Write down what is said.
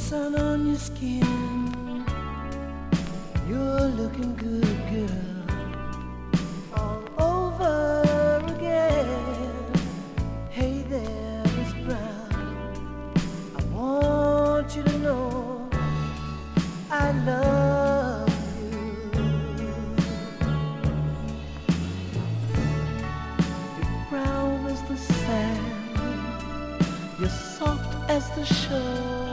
sun on your skin. You're looking good, girl, all over again. Hey there, Miss Brown, I want you to know I love you. You're brown as the sand, you're soft as the shore.